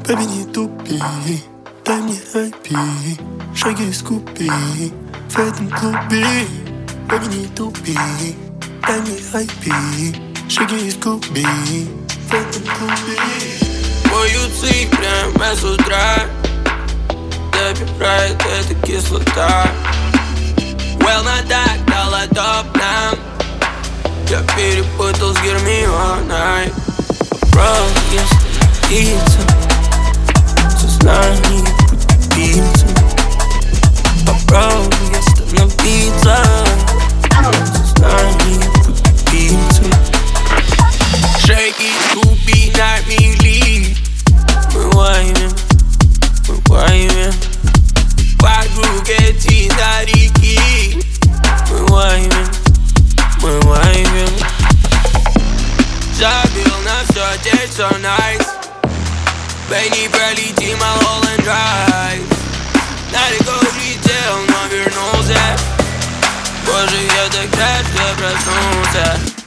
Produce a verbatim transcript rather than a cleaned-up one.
Baby, не тупи, дай мне ай пи. Шаги скупи в этом клубе. Baby, не тупи, дай мне ай пи. Шаги скупи в этом клубе. Мой язык прямо с утра добирает эта кислота. Well, на так дала топ нам. Я перепутал с Гермионой. Попробуй остановиться, сознание путепица. Попробуй остановиться, сознание путепица. Шейки скупи на мили. Мы лайвим, мы лайвим. Вокруг эти на реки. Мы лайвим, мы лайвим. Забил на все, здесь все nice. Бэй, пролети Малхолланд Драйв. На реку улетел, но вернулся. Боже, я так рад, что проснулся.